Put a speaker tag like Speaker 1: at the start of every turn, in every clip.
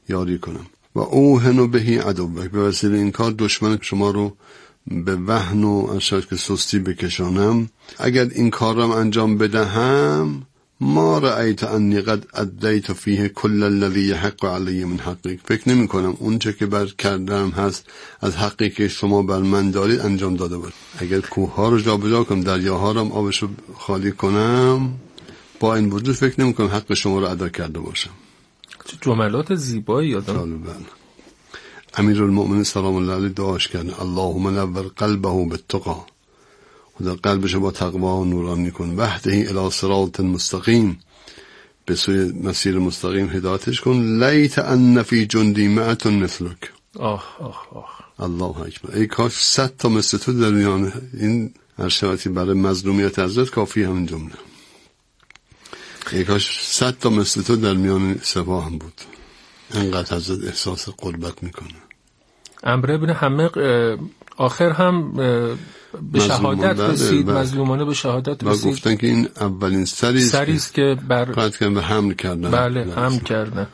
Speaker 1: یاری کنم. و اوهن بهی عدوک، به وسیله این کار دشمن شما رو به وهن و اشد که سستی بکشانم. اگر این کار رو انجام بدهم ما رأیت انی قد ادیت فیه کل الذی یحق علی من حقک، فکر نمی کنم اون چه که بر کردم هست از حقی که شما بر من دارید انجام داده بود. اگر کوه ها رو جابجا کنم، دریاها رو آبش رو خالی کنم، با این وجود فکر نمی کنم حق شما رو ادا کرده باشم.
Speaker 2: جملات زیبایی یادم.
Speaker 1: امیرالمؤمنین سلام الله علیه دعاش کرد اللهم نور قلبه بالتقى، خدا قلبش با تقوا نورانی کن، وحدهی الی صراط مستقیم، به سوی مسیر مستقیم هدایتش کن، لیت ان فی جندی مئة مثلک. الله اکبر، ای کاش 100 تا مثل تو در میان این ارشواتی برای مظلومیت حضرت کافی همین جمله، ای کاش 100 تا مثل تو در میان سپاه هم بود. انقدر حضرت احساس قربت میکنه.
Speaker 2: عمرو بن حمق آخر هم به شهادت رسید، مظلومانه به شهادت رسید.
Speaker 1: و گفتن که این اولین سریست که قد کردن و حمل کردن.
Speaker 2: بله حمل کردن.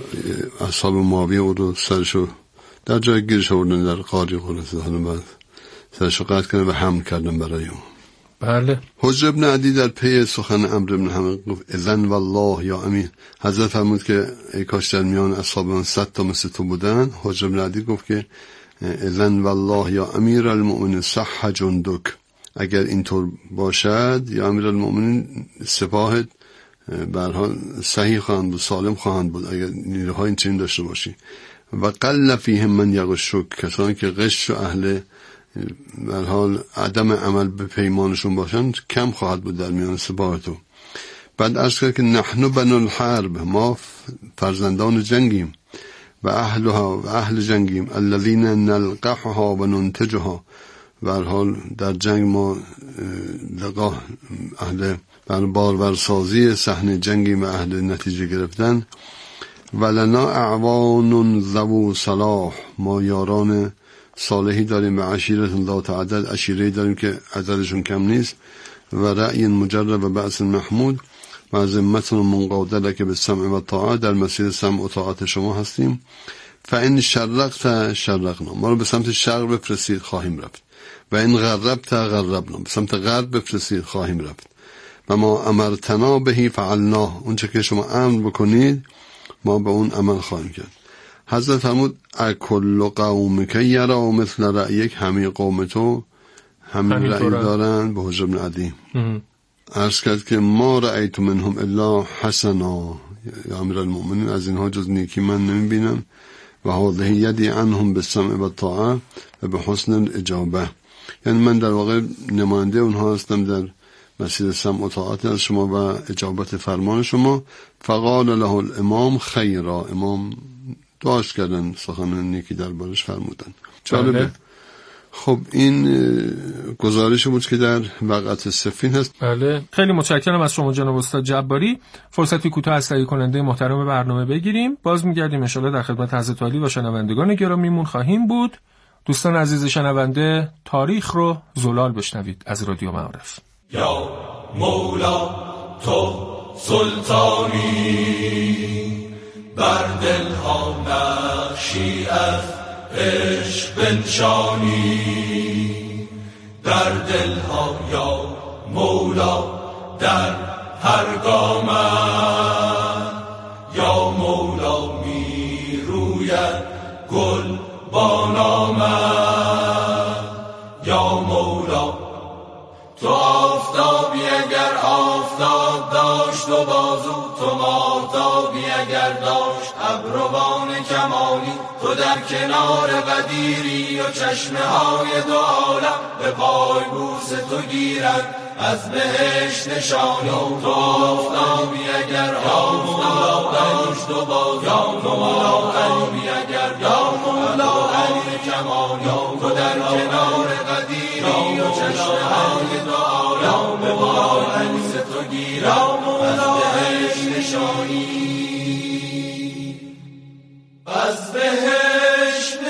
Speaker 1: اصحاب معاویه او رو سرشو در جای گیرش آوردن در قاری خلاصه، بعد سرشو قد کردن و حمل کردن برای اون.
Speaker 2: بله.
Speaker 1: حجر ابن عدی در پی سخن عمرو بن حمق گفت اذن والله یا امیر، حضرت فرمود که ای کاش در میان اصحابان 100 تا مثل تو بودن. حجر ابن عدی گفت که اذن والله یا امیر المؤمنین صح جندک، اگر اینطور باشد یا امیر المؤمنین سپاهت به هر حال صحیح خواهند بود، سالم خواهند بود اگر نیروهای این چنین داشته باشی. و قل فیهم من یغشک، کسانی که غش و اهل به هر حال عدم عمل به پیمانشون باشند کم خواهد بود در میان سپاه تو. بعد عرض کرد که نحن بنو الحرب، ما فرزندان جنگیم، و اهلها و اهل جنگیم، الذین نلقحها و ننتجها، به هر حال در جنگ ما لقاح اهل بارورسازی صحنه جنگیم و اهل نتیجه گرفتن. ولنا اعوان ذو صلاح، ما یاران صالحی داریم، و عشیرت ذات عدد، عشیره داریم که عددشون کم نیست، و رأی مجرب و بأس محمود، و ذمتون منقاده لک بالسمع و طاعت، در مسیر سمع و طاعت شما هستیم. فإن شرقت شرقنا، ما رو به سمت شرق بفرستید خواهیم رفت، و این غربت غربنا، به سمت غرب بفرستید خواهیم رفت. و ما امرتنا بهی فعلناه، اون چه که شما امر بکنید ما به اون عمل خواهیم کرد. حضرت فرمود اکل قومک یرا مثل رأیک، همه قوم تو همین رأی دارن به حجر بن عدی. عرض کرد که ما رأیت منهم الا حسنا، یا امیر المؤمنین از اینها جز نیکی من نمیبینم. و هذه یدی عنهم بالسمع و طاعه و به حسن الاجابه، یعنی من در واقع نماینده اونها هستم در مسیر سمع و طاعت از شما و اجابت فرمان شما. فقال له الامام خیرا، امام دعاش کردن، سخن نیکی دربارش فرمودن. جالبه. خب این گزارش بود که در وقعت صفین هست.
Speaker 2: بله، خیلی متشکرم از شما جناب استاد جباری. فرصتی کوتاه از تهیه کننده محترم برنامه بگیریم، باز میگردیم ان شاءالله در خدمت حضرت عالی و شنوندگان گرامیمون خواهیم بود. دوستان عزیز شنونده، تاریخ رو زلال بشنوید از رادیو معارف.
Speaker 3: یا مولا تو سلطانی، بر دلها نقشی از عشق بنشانی، در دلها یا مولا در هر گامت، یا مولا می روید گل با نامت، یا مولا تو آفتابی اگر آفتاب داشت و بازو، تو ماهتابی اگر داشت ابروان کمانی، تو در کنار قدیری و چشمه های دو عالم به پای بوس تو گیرد از بهشت نشانی. تو آفتابی اگر آفتاب داشت و بازو، یا مولا علی اگر یا مولا علی کمانی، تو در کنار قدیری و چشمه های دو عالم به پای بوس تو گیرد از بهشت نشانی، از بهشت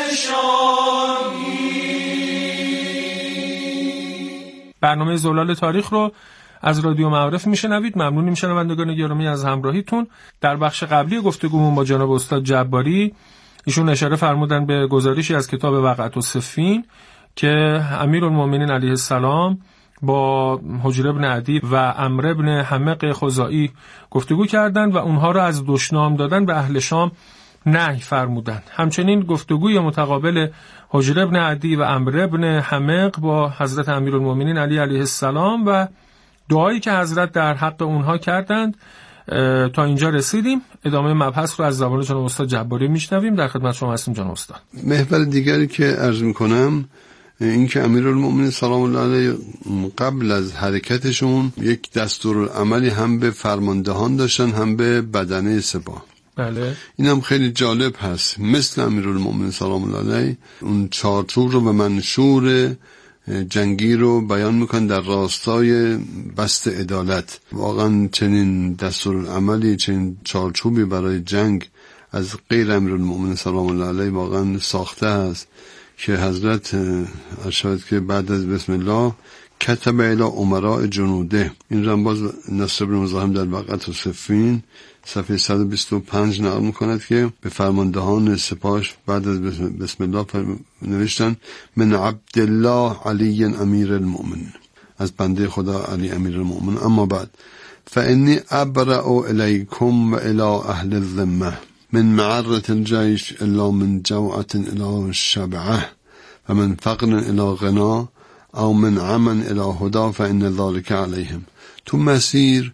Speaker 3: نشانی.
Speaker 2: برنامه زلال تاریخ رو از رادیو معارف میشنوید. ممنونیم شنوندگان گرامی از همراهیتون. در بخش قبلی گفتگومون با جناب استاد جباری ایشون اشاره فرمودن به گزارشی از کتاب وقعت الصفین که امیرالمومنین علیه السلام با حجر ابن عدی و عمرو ابن حمق خزاعی گفتگو کردند و اونها را از دشنام دادن به اهل شام نهی فرمودند. همچنین گفتگوی متقابل حجر ابن عدی و عمرو ابن حمق با حضرت امیرالمومنین علی علیه السلام و دعایی که حضرت در حق اونها کردند تا اینجا رسیدیم. ادامه مبحث رو از زبان جناب استاد جباری میشنویم. در خدمت شما هستیم جناب استاد.
Speaker 1: محور دیگری که عرض میکنم این که امیرالمومنین سلام الله علیه قبل از حرکتشون یک دستورالعملی هم به فرماندهان داشتن هم به بدنه سپاه.
Speaker 2: بله.
Speaker 1: این هم خیلی جالب هست. مثل امیرالمومنین سلام الله علیه اون چارچوب رو به منشور جنگی رو بیان میکن در راستای بست عدالت. واقعا چنین دستورالعملی، چنین چارچوبی برای جنگ از غیر امیرالمومنین سلام الله علیه واقعا ساخته است که حضرت ارشاد که بعد از بسم الله کتب الی امراء جنوده. این رو باز نصر بن مزاحم در وقعت الصفین صفحه 125 نقل میکند که به فرماندهان سپاهش بعد از بسم الله نوشتن من عبدالله علی امیر المؤمن، از بنده خدا علی امیر المؤمن. اما بعد فانی ابرأ الیکم و الی اهل الذمه من معرة الجيش الا من جوعة الی شبعه و من فقر الی غنا او من عمن الی هدا فان ذلك علیهم. تو مسیر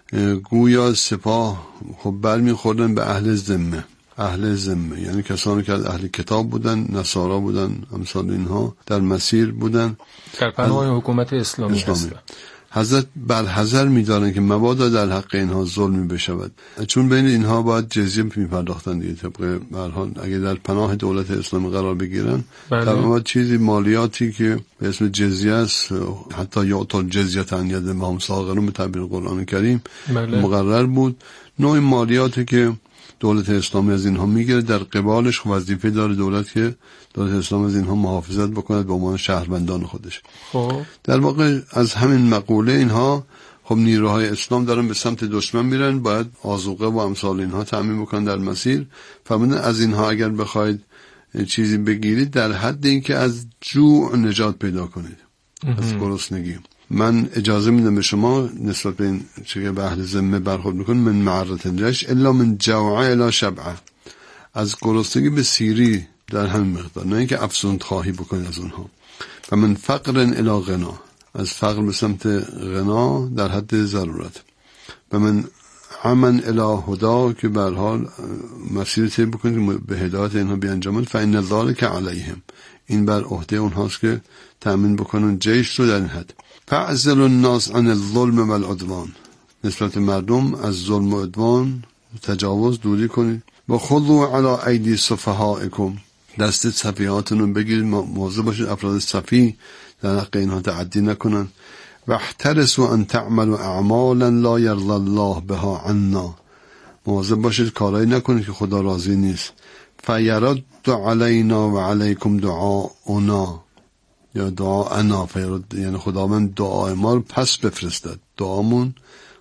Speaker 1: گویا سپاه خب برمیخوردن به اهل ذمه. اهل ذمه یعنی کسانی که از اهل کتاب بودن، نصارا بودن، امثال اینها در مسیر بودن
Speaker 2: در پناه حکومت اسلامی هستن.
Speaker 1: حضرت بر حذر می‌دارن که مبادا در حق اینها ظلمی بشود، چون بین اینها باید جزیه می‌پرداختن دیگه. طبق به هر حال اگه در پناه دولت اسلامی قرار بگیرن در واقع چیزی مالیاتی که به اسم جزیه است، حتی یعطوا الجزیة عن ید وهم صاغرون به تعبیر قرآن کریم مقرر بود. نوع مالیاتی که دولت اسلامی از اینها میگیره، در قبالش وظیفه داره دولت که دولت اسلامی از اینها محافظت بکند به عنوان شهروندان خودش. در واقع از همین مقوله اینها خب نیروهای اسلام دارن به سمت دشمن میرن، باید آذوقه و امثال اینها تامین بکنن در مسیر. فرمودن از اینها اگر بخواید چیزی بگیرید در حد اینکه از جوع نجات پیدا کنید، از گرسنگی. من اجازه میدم به شما نسبت به این چه به اهل ذمه برخورد میکنید من معرة الجيش الا من جوعه الی شبعه، از گرسنگی به سیری در همین مقدار، نه اینکه افزوند خواهی بکنید از اونها. و من فقر الی غنا، از فقر به سمت غنا در حد ضرورت. و من عمن الی هدا، که به هر حال مسیر طی بکنید به هدایت اینها بیانجامند. فان ذلک علیهم، این بر عهده اونهاست که تامین بکنن جیش رو در این حد. فاعزل الناس عن الظلم والعدوان، نسبت مردم از ظلم و عدوان تجاوز دوری کنید. و خذوا علی ایدی سفهائکم، دست سفیهاتون رو بگیرید، مواظب باشید افراد سفیه در حق اینها تعدی نکنن. و احترسوا ان تعملوا اعمالا لا یرضی الله بها عنا، مواظب باشید کارایی نکنید که خدا راضی نیست. فیرد علینا و علیکم دعاؤنا، یا دعاءنا فیرد، یعنی خداوند دعای ما رو پس بفرستد، دعامون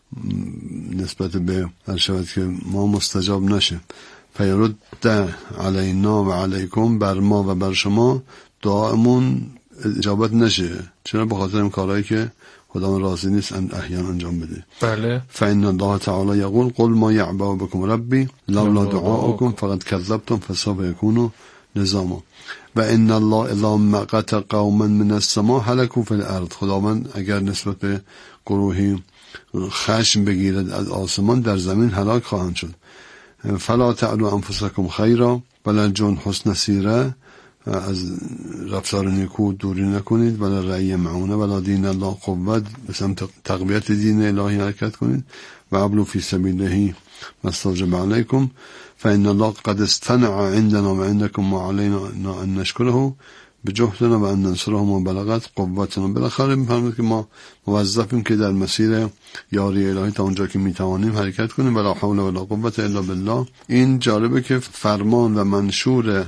Speaker 1: نسبت به هر شود که ما مستجاب نشه. فیرد علینا و علیکم، بر ما و بر شما دعامون اجابت نشه. چرا؟ به خاطر این کارهایی که خداوند راضی نیست احیانا انجام بده.
Speaker 2: بله.
Speaker 1: فإن الله تعالی یقول قل ما یعبأ بكم ربی لولا دعاؤکم فقد کذبتم فسوف یکون لزاما. و ان الله اذا مقت قوما من السماء هلكوا في الارض، خداوند اگر نسبت به گروهی خشم بگیرد از آسمان در زمین هلاک خواهند شد. فلا تعلوا انفسکم خیرا ولا جن حسن سیره، از رفتار نیکو دوری نکنید. ولا رأی معونه ولا دین الله قوت، به سمت تقویت دین الهی حرکت کنید. و ابلو فی سبیله مستوجب علیکم فإن الله قد استنع عندنا و عندكم ما علينا ان نشكره بجهدنا و ان ننصره ما بلغت قوتنا. بالاخره میفهمید که ما موظفیم که در مسیر یاری الهی تا اونجا که میتوانیم حرکت کنیم. ولا حول ولا قوت الا بالله. این جالبه که فرمان و منشور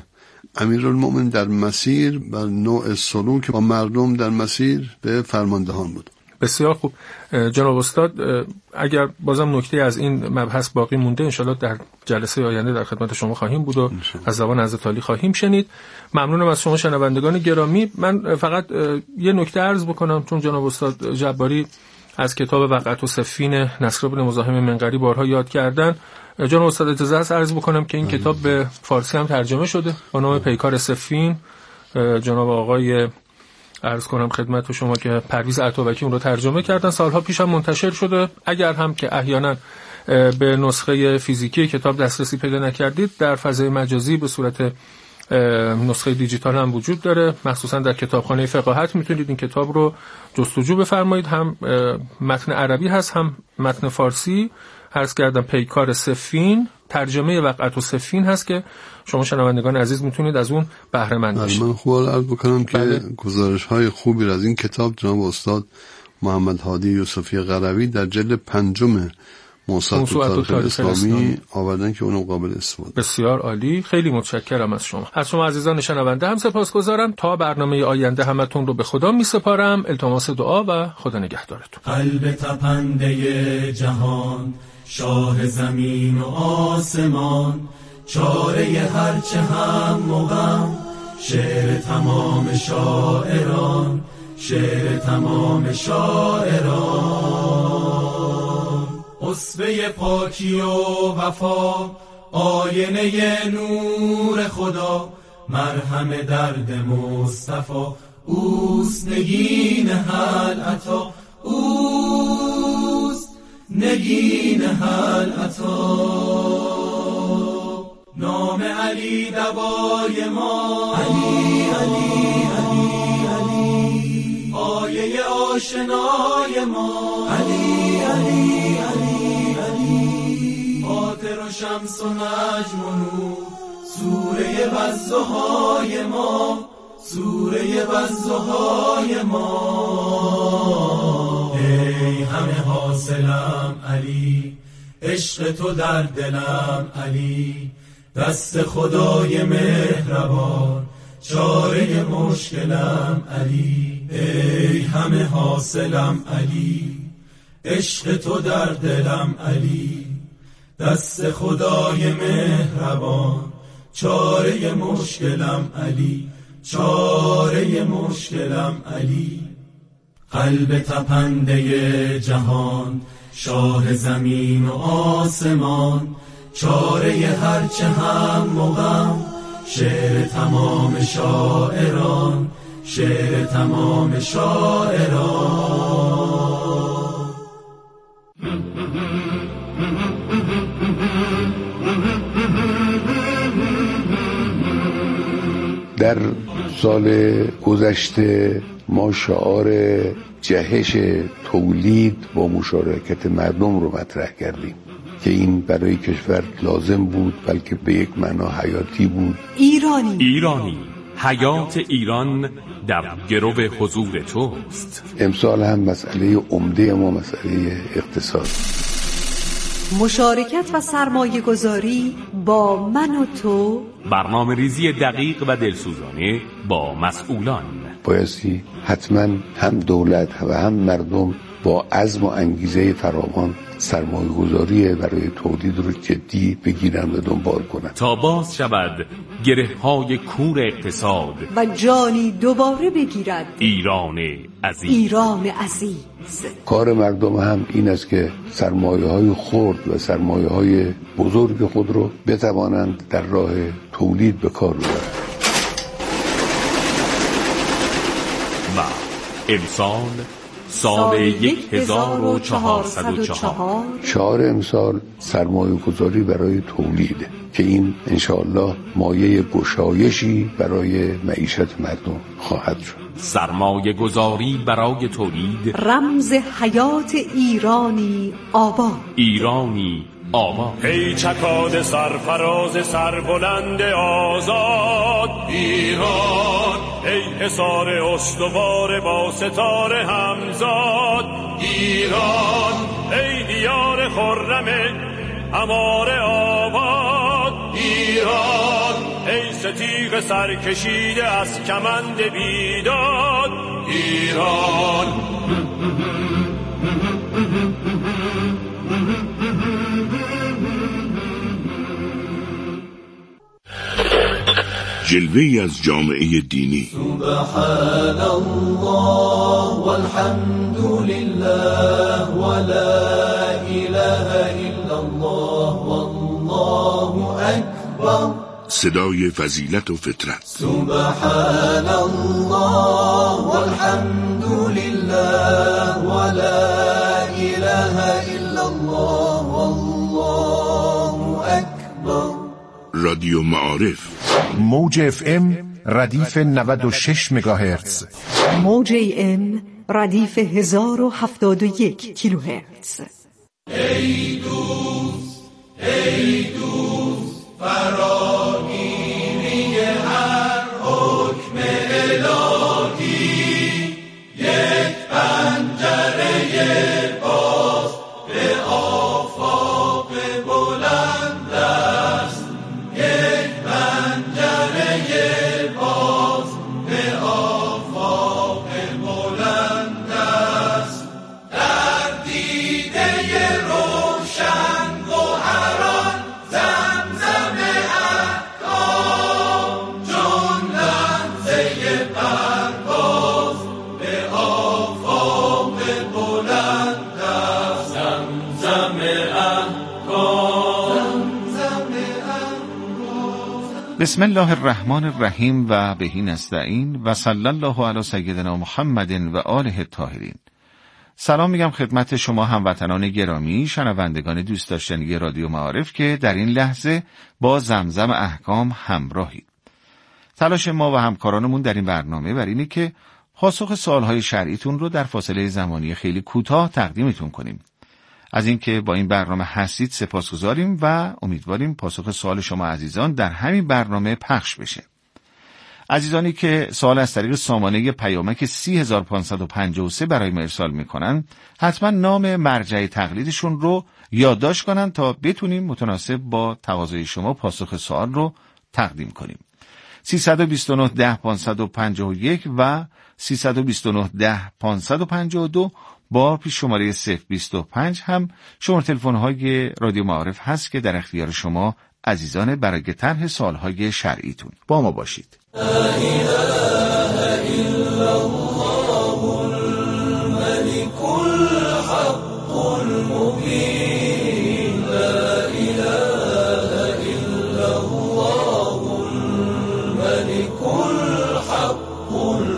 Speaker 1: امیرالمومنین در مسیر بر نوع سلوک با مردم در مسیر به فرماندهان بود.
Speaker 2: بسیار خوب جناب استاد، اگر بازم نکته از این مبحث باقی مونده انشالله در جلسه آینده در خدمت شما خواهیم بود و از زبان حضرت عالی خواهیم شنید. ممنونم از شما شنوندگان گرامی. من فقط یه نکته عرض بکنم، چون جناب استاد جباری از کتاب وقعت و سفین نصر بن مزاحم منقری بارها یاد کردن، جناب استاد اجازه هست عرض بکنم که این کتاب به فارسی هم ترجمه شده با نام پیکار سفین. جناب آقای عرض کنم خدمت شما که پرویز عطابکی اون رو ترجمه کردن، سالها پیش هم منتشر شده. اگر هم که احیانا به نسخه فیزیکی کتاب دسترسی پیدا نکردید، در فضای مجازی به صورت نسخه دیجیتال هم وجود داره، مخصوصا در کتابخانه فقاهت میتونید این کتاب رو جستجو بفرمایید. هم متن عربی هست هم متن فارسی. عرض کردم پیکار سفین، ترجمه وقعت و سفین هست که شما شنوندگان عزیز میتونید از اون بهره مند بشید.
Speaker 1: من خوب عرض بکنم که گزارش‌های خوبی از این کتاب جناب استاد محمد هادی یوسفی قروی در جلد 5 موسوعات تاریخ اسلامی آوردن که اونم قابل استفاده.
Speaker 2: بسیار عالی، خیلی متشکرم از شما. از شما عزیزان شنونده هم سپاسگزارم. تا برنامه آینده همتون رو به خدا میسپارم. التماس دعا و خدا نگهدارتون.
Speaker 3: قلب تپنده جهان، شاه زمین و آسمان، چاره هرچه هم مغم، شعر تمام شاعران، شعر تمام شاعران. اسوه پاکی و وفا، آینه نور خدا، مرهم درد مصطفی، اوست نگین حل عطا، اوست نگین حل عطا. نام علی دوای ما، علی علی علی علی، آیه آشنای ما، علی علی علی علی، فاطر و شمس و نجم و نور، سوره والضحای ما، سوره والضحای ما. ای همه حاصلم علی، عشق تو در دلم علی، دست خدای مهربان، چاره مشکلم علی. ای همه حاصلم علی، عشق تو در دلم علی، دست خدای مهربان، چاره مشکلم علی، چاره مشکلم علی. قلب تپنده جهان، شاه زمین و آسمان، چاره هرچه هم مغم، شعر تمام شاعران، شعر تمام شاعران.
Speaker 4: در سال گذشته ما شعار جهش تولید با مشارکت مردم رو مطرح کردیم که این برای کشور لازم بود، بلکه به یک معنا حیاتی بود.
Speaker 5: ایرانی، حیات ایران در گرو حضور توست.
Speaker 4: امسال هم مسئله عمده ما مسئله اقتصاد.
Speaker 6: مشارکت و سرمایه گذاری با من و تو،
Speaker 5: برنامه ریزی دقیق و دلسوزانه با مسئولان.
Speaker 4: بایستی حتما هم دولت و هم مردم با عزم و انگیزه فراوان سرمایه گذاری برای تولید رو جدی بگیرن و دنبال کنن
Speaker 5: تا باز شود گره های کور اقتصاد
Speaker 6: و جانی دوباره بگیرد
Speaker 5: ایران عزیز.
Speaker 6: ایران عزیز.
Speaker 4: کار مردم هم این است که سرمایه های خرد و سرمایه های بزرگ خود رو بتوانند در راه تولید به کار ببرند.
Speaker 5: و امسال سال 1404
Speaker 4: شعار امسال سرمایه گذاری برای تولیده که این انشاءالله مایه گشایشی برای معیشت مردم خواهد شد.
Speaker 5: سرمایه گذاری برای تولید،
Speaker 6: رمز حیات ایرانی آباد.
Speaker 5: ایرانی آباد.
Speaker 7: ای چکاد سرفراز سربلند آزاد ایران، ای حصار استوار با ستاره همزاد ایران، ای دیار خرم امار آباد ایران، ای ستیغ سرکشیده از کمند بیداد ایران.
Speaker 8: جلوه‌ای از جامعه دینی.
Speaker 3: سبحان الله والحمد لله ولا اله الا الله والله اکبر.
Speaker 8: صدای فضیلت و فطرت.
Speaker 3: سبحان الله والحمد لله ولا اله الا الله والله اکبر.
Speaker 8: رادیو معارف.
Speaker 9: موج FM ردیف 96 مگاهرتز.
Speaker 6: موج AM ردیف 1071 کیلوهرتز.
Speaker 3: ای دوست ای دوست فراگیری هر حکم الهی، یک پنجره باز به آفاق بلند است، یک پنجره باز به آفاق بلند است. در دیده روشن گوهران زمزم احکام، چون لحظه پرواز به آفاق بلند است. زمزم احکام، زمزم احکام.
Speaker 10: بسم الله الرحمن الرحیم و بهی نستعین و صلی الله علی سیدنا محمد و آله الطاهرین. سلام میگم خدمت شما هموطنان گرامی، شنوندگان دوست داشتنی رادیو معارف که در این لحظه با زمزم احکام همراهید. تلاش ما و همکارانمون در این برنامه بر اینه که پاسخ سوالهای شرعیتون رو در فاصله زمانی خیلی کوتاه تقدیمتون کنیم. از اینکه با این برنامه هستید سپاسگزاریم و امیدواریم پاسخ سوال شما عزیزان در همین برنامه پخش بشه. عزیزانی که سوال از طریق سامانه پیامک 30553 برای ما ارسال میکنن، حتما نام مرجع تقلیدشون رو یادداشت کنن تا بتونیم متناسب با تقاضای شما پاسخ سوال رو تقدیم کنیم. 329 10 551 و 329 10 552 با پیش شماره 025 هم شماره تلفن‌های رادیو معارف هست که در اختیار شما عزیزان برای طرح سوال‌های شرعیتون. با ما باشید.
Speaker 3: لا اله الا الله الملك الحق المبين. لا اله الا الله الملك الحق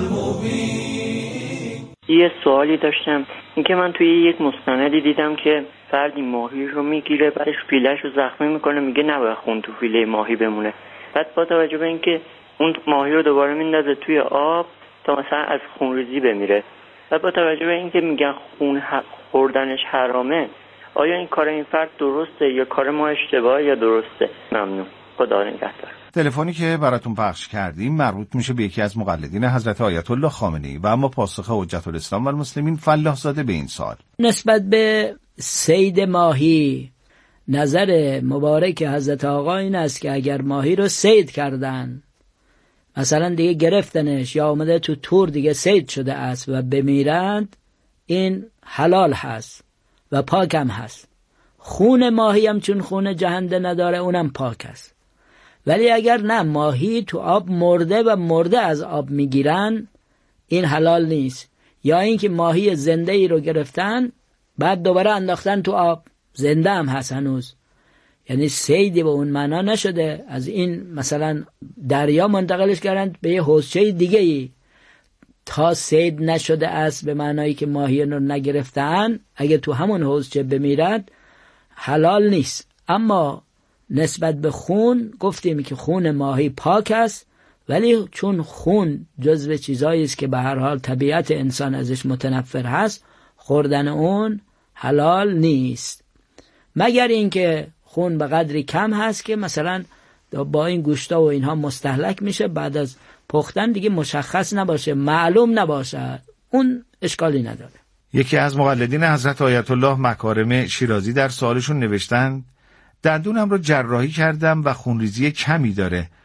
Speaker 3: المبين.
Speaker 11: یه سوالی داشتم، اینکه من توی یک مستندی دیدم که فردی ماهی رو میگیره، بعدش فیله‌اش رو زخمی میکنه، میگه نباید خون تو فیله ماهی بمونه. بعد با توجه به اینکه اون ماهی رو دوباره میندازه توی آب تا مثلا از خونریزی بمیره، و با توجه به اینکه میگن خون خوردنش حرامه، آیا این کار این فرد درسته یا کار ما اشتباهه یا درسته؟ ممنون. خدا نگهدار.
Speaker 10: تلفنی که براتون پخش کردیم مربوط میشه به یکی از مقلدین حضرت آیت الله خامنه‌ای و اما پاسخ حجت الاسلام و المسلمین فلاح زاده به این سوال
Speaker 12: نسبت به صید ماهی، نظر مبارک حضرت آقا این است که اگر ماهی رو صید کردن، مثلا دیگه گرفتنش یا اومده تو تور دیگه صید شده است و بمیرند، این حلال هست و پاک هم هست. خون ماهی هم چون خون جهنده نداره اونم پاک است. ولی اگر نه، ماهی تو آب مرده و مرده از آب میگیرن، این حلال نیست. یا اینکه ماهی زنده ای رو گرفتن بعد دوباره انداختن تو آب، زنده هم هست هنوز، یعنی صیدی به اون معنا نشده. از این مثلا دریا منتقلش کردن به یه حوضچه دیگه ای تا صید نشده است، به معنایی که ماهی رو نگرفتن، اگه تو همون حوضچه بمیرد حلال نیست. اما نسبت به خون گفتیم که خون ماهی پاک است، ولی چون خون جزو چیزایی است که به هر حال طبیعت انسان ازش متنفر هست، خوردن اون حلال نیست، مگر اینکه خون به قدری کم هست که مثلا با این گوشتا و اینها مستهلک میشه، بعد از پختن دیگه مشخص نباشه، معلوم نباشه، اون اشکالی نداره.
Speaker 10: یکی از مقلدین حضرت آیت الله مکارم شیرازی در سوالشون نوشتن: دندونم رو جراحی کردم و خونریزی کمی داره،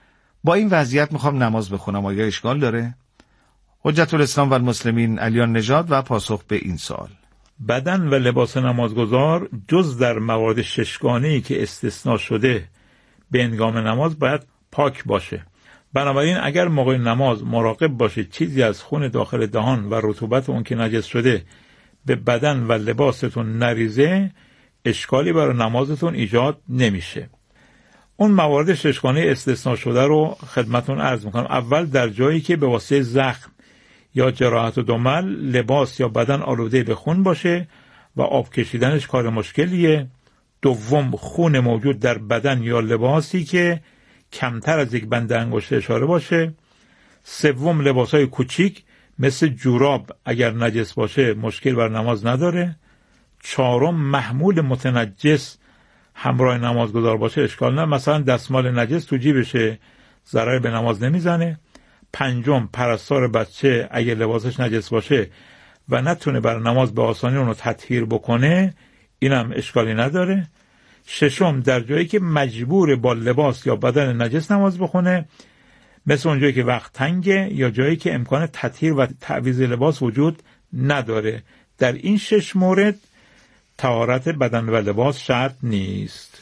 Speaker 10: با این وضعیت میخوام نماز بخونم، آیا اشکال داره؟ حجت الاسلام و المسلمین علیان نژاد و پاسخ به این سوال:
Speaker 13: بدن و لباس نمازگزار جز در موارد ششگانه‌ای که استثناء شده به هنگام نماز باید پاک باشه. بنابراین اگر موقع نماز مراقب باشید چیزی از خون داخل دهان و رطوبت اون که نجس شده به بدن و لباستون نریزه، اشکالی برای نمازتون ایجاد نمیشه. اون موارد ششگانه استثناء شده رو خدمتون عرض میکنم. اول، در جایی که به واسطه زخم یا جراحت و دمل لباس یا بدن آلوده به خون باشه و آب کشیدنش کار مشکلیه. دوم، خون موجود در بدن یا لباسی که کمتر از یک بند انگشت اشاره باشه. سوم، لباسای کوچیک مثل جوراب اگر نجس باشه مشکل بر نماز نداره. چهارم، محمول متنجس همراه نمازگزار باشه اشکال نه، مثلا دستمال نجس تو جیبشه، ضرر به نماز نمیزنه. پنجم، پرستار بچه اگه لباسش نجس باشه و نتونه بر نماز به آسانی اونو تطهیر بکنه، اینم اشکالی نداره. ششم، در جایی که مجبور با لباس یا بدن نجس نماز بخونه، مثل اونجایی که وقت تنگه یا جایی که امکان تطهیر و تعویض لباس وجود نداره. در این 6 مورد طهارت بدن و لباس شرط نیست.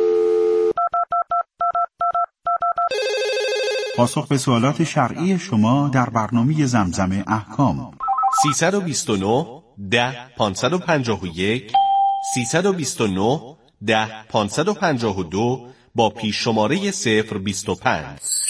Speaker 14: پاسخ به سوالات شرعی شما در برنامه زمزم احکام.
Speaker 5: 329 10 551 329 10 552 با پیش شماره 025.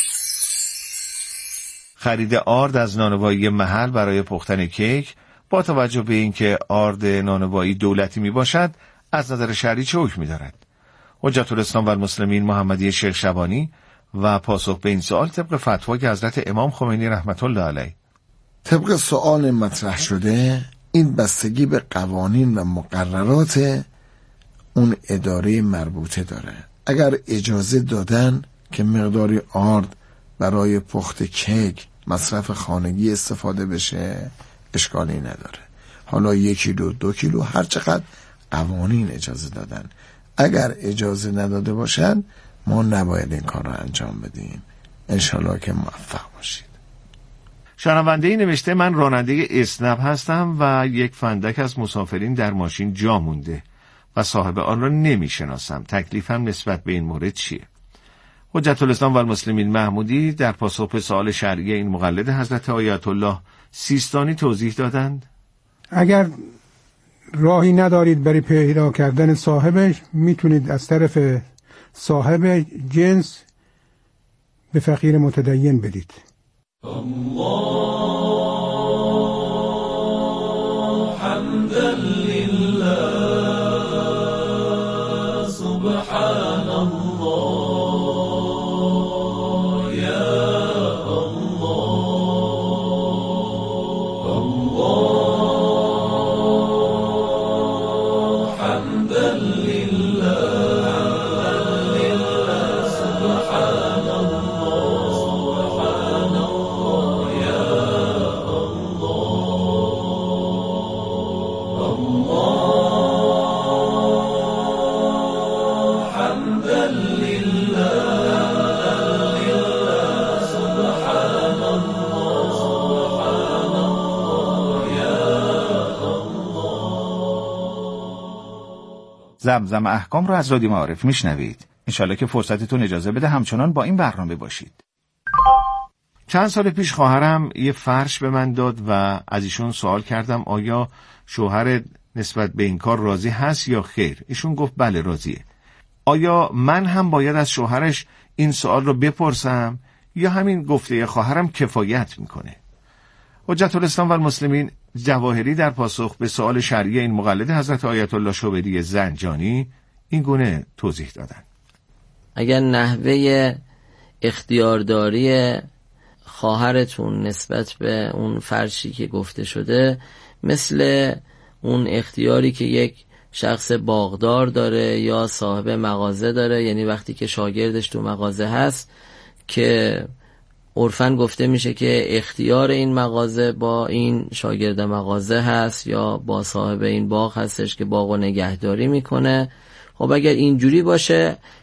Speaker 10: خرید آرد از نانوایی محل برای پختن کیک با توجه به اینکه آرد نانوایی دولتی می باشد از نظر شرعی چه حکمی دارد؟ حجت الاسلام و المسلمین محمدی شیخ شبانی و پاسخ به این سوال طبق فتوای حضرت امام خمینی رحمت الله علیه.
Speaker 15: طبق سوال مطرح شده، این بستگی به قوانین و مقررات اون اداره مربوطه داره. اگر اجازه دادن که مقداری آرد برای پخت کیک مصرف خانگی استفاده بشه، اشکالی نداره. حالا 1 کیلو 2 کیلو هر چقدر قوانین اجازه دادن. اگر اجازه نداده باشن ما نباید این کار رو انجام بدیم. انشالله که موفق باشید.
Speaker 10: شنونده نوشته: من راننده اسنپ هستم و یک فندک از مسافرین در ماشین جا مونده و صاحب آن را نمیشناسم. تکلیفم نسبت به این مورد چیه؟ حجت الاسلام و المسلمین محمودی در پاسخ به سوال شرعی این مقلد حضرت آیت الله سیستانی توضیح دادند:
Speaker 16: اگر راهی ندارید برای پیدا کردن صاحبش، میتونید از طرف صاحب جنس به فقیر متدین بدید.
Speaker 3: الله حمدا لله سبحان الله یا الله الله حمدا لله سبحان الله یا الله حمدا لله سبحان الله یا
Speaker 10: زمزم احکام رو از رادیو معارف میشنوید. انشالله که فرصتتون اجازه بده همچنان با این برنامه باشید. چند سال پیش خواهرم یه فرش به من داد و از ایشون سوال کردم آیا شوهر نسبت به این کار راضی هست یا خیر. ایشون گفت بله راضیه. آیا من هم باید از شوهرش این سوال رو بپرسم یا همین گفته خواهرم کفایت میکنه؟ حجت الاسلام و المسلمین جواهری در پاسخ به سوال شرعی این مقلد حضرت آیت الله شوبری زنجانی این گونه توضیح دادن:
Speaker 12: اگر نحوه اختیارداری خواهرتون نسبت به اون فرشی که گفته شده مثل اون اختیاری که یک شخص باغدار داره یا صاحب مغازه داره، یعنی وقتی که شاگردش تو مغازه هست که عرفاً گفته میشه که اختیار این مغازه با این شاگرد مغازه هست یا با صاحب این باغ هستش که باغو نگهداری میکنه. خب اگر اینجوری باشه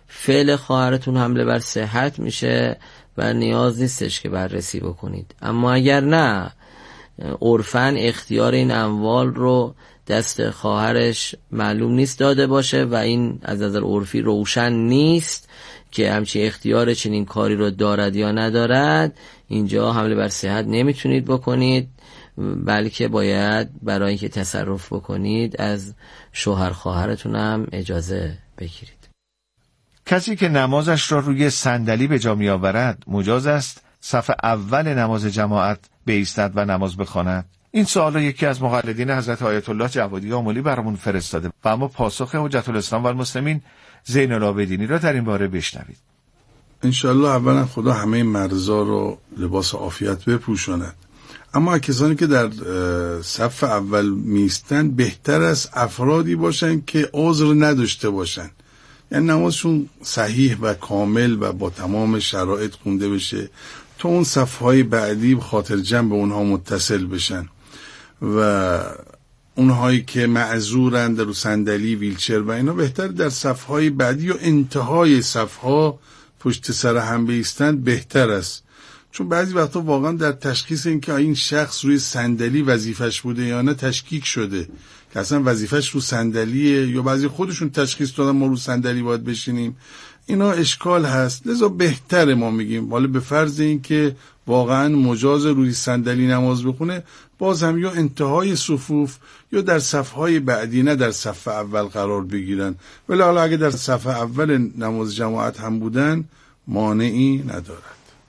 Speaker 17: فعل خواهرتون حمله بر صحت میشه و نیاز نیستش که بررسی بکنید. اما اگر نه، عرفاً اختیار این اموال رو دست خواهرش معلوم نیست داده باشه و این از نظر عرفی روشن نیست که همچی اختیار چنین کاری رو دارد یا ندارد، اینجا حمله بر صحت نمیتونید بکنید، بلکه باید برای اینکه تصرف بکنید از شوهر خواهرتون هم اجازه بگیرید.
Speaker 10: کسی که نمازش را روی صندلی به جا می آورد مجاز است صف اول نماز جماعت بایستد و نماز بخواند؟ این سوال را یکی از مقلدین حضرت آیت الله جوادی آملی برامون فرستاده و اما پاسخ حجت الاسلام و المسلمین زین العابدینی را در این باره بشنوید.
Speaker 18: انشالله اولا خدا همه مرزا رو لباس عافیت بپوشاند، اما کسانی که در صف اول میستن بهتر است افرادی باشن که عذر نداشته باشن، یعنی نمازشون صحیح و کامل و با تمام شرایط خونده بشه تا اون صفهای بعدی خاطر جمع به اونها متصل بشن، و اونهایی که معذورن در صندلی ویلچر و اینا بهتر در صفهای بعدی و انتهای صفها پشت سر هم بایستند بهتر است، چون بعضی وقتا واقعا در تشخیص این که این شخص روی صندلی وظیفش بوده یا نه تشکیک شده که اصلا وظیفش رو صندلیه، یا بعضی خودشون تشخیص دادن ما رو صندلی باید بشینیم، اینا اشکال هست. لذا بهتره ما میگیم حالا به فرض این که واقعا مجاز روی صندلی نماز بخونه، باز هم یا انتهای صفوف یا در صفهای بعدی، نه در صف اول قرار بگیرن، ولی حالا اگه در صف اول نماز جماعت هم بودن مانعی ندارد.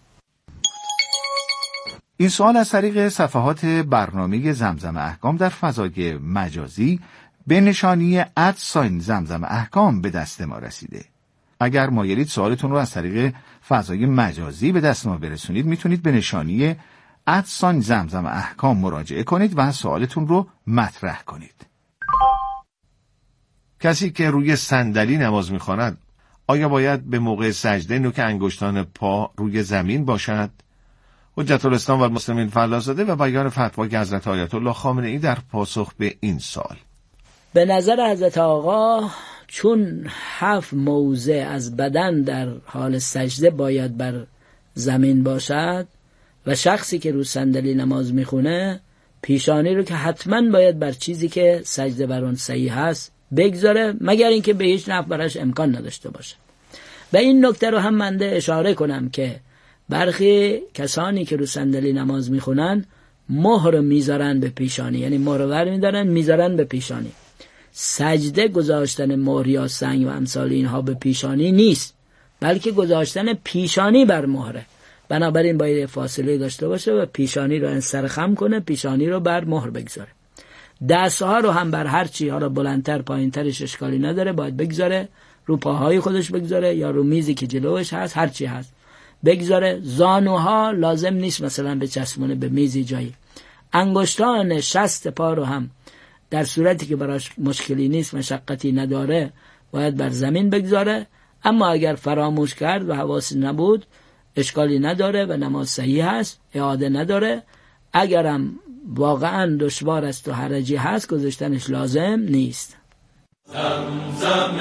Speaker 10: این سوال از طریق صفحات برنامه زمزم احکام در فضای مجازی به نشانی @زمزم احکام به دست ما رسیده. اگر مایلید سوالتون رو از طریق فضای مجازی به دست ما برسونید، میتونید به نشانی @زمزم احکام مراجعه کنید و سوالتون رو مطرح کنید. کسی که روی صندلی نماز میخواند آیا باید به موقع سجده نوک انگشتان پا روی زمین باشد؟ حجت الاسلام و المسلمین فلاح‌زاده و بیان فتوای حضرت آیت الله خامنه‌ای در پاسخ به این سوال:
Speaker 12: به نظر حضرت آقا چون 7 موضع از بدن در حال سجده باید بر زمین باشد و شخصی که رو صندلی نماز میخونه پیشانی رو که حتما باید بر چیزی که سجده بر اون صحیح هست بگذاره، مگر اینکه به هیچ نحو براش امکان نداشته باشه. به این نکته رو هم من اشاره کنم که برخی کسانی که رو صندلی نماز میخونن مهر میذارن به پیشانی، یعنی مهر ور میدارن میذارن به پیشانی. سجده گذاشتن مهر یا سنگ و امثال اینها به پیشانی نیست، بلکه گذاشتن پیشانی بر مهره. بنابراین باید فاصله داشته باشه و پیشانی رو سرخم کنه، پیشانی رو بر مهر بگذاره. دستها رو هم بر هر چی، ها رو بلندتر پایینترش اشکالی نداره، باید بگذاره رو پاهای خودش بگذاره یا رو میزی که جلوش هست، هر چی هست بگذاره. زانوها لازم نیست مثلا به چسبونه به میزی جایی. انگشتان شست پا رو هم در صورتی که براش مشکلی نیست، مشقتی نداره، باید بر زمین بگذاره. اما اگر فراموش کرد و حواس نبود اشکالی نداره و نماز صحیح هست، اعاده نداره. اگرم واقعا دشوار است و حرجی هست گذاشتنش لازم نیست.
Speaker 3: زمزم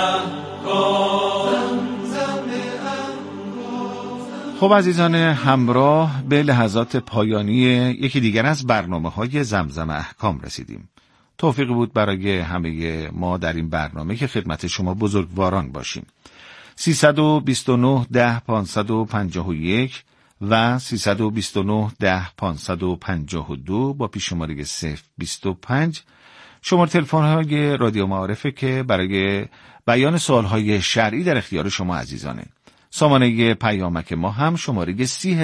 Speaker 3: احکام.
Speaker 10: خب عزیزان همراه، به لحظات پایانی یکی دیگر از برنامه‌های زمزم احکام رسیدیم. توفیقی بود برای همه ما در این برنامه که خدمت شما بزرگواران باشیم. 329 10 551 و 329 10 552 با پیش‌شماره 025 شماره تلفن‌های رادیو معارفه که برای بیان سوال‌های شرعی در اختیار شما عزیزانه. سامانه پیامک ما هم شماره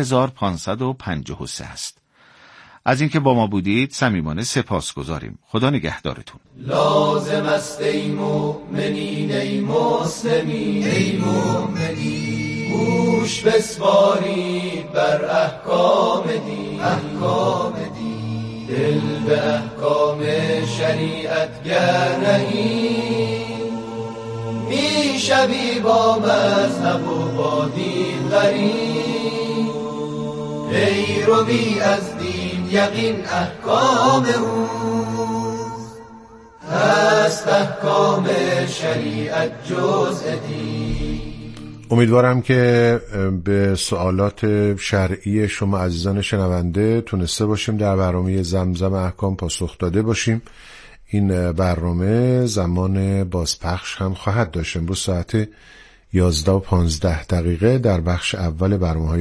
Speaker 10: 30553 است. از اینکه با ما بودید صمیمانه سپاسگزاریم. خدا نگهدارتون.
Speaker 3: لازم است ای مؤمنین ای مسلمین ای مؤمنین، گوش بسپارید بر احکام دین، احکام دین، دل به احکام شریعت گر نهید، میشوی با مذهب و با دین غریب، پیروی از دین یقین احکام اوست. است احکام شریعت جزء دین.
Speaker 9: امیدوارم که به سوالات شرعی شما عزیزان شنونده تونسته باشیم در برنامه زمزم احکام پاسخ داده باشیم. این برنامه زمان بازپخش هم خواهد داشت. امروز ساعت 11:15 در بخش اول برنامه‌های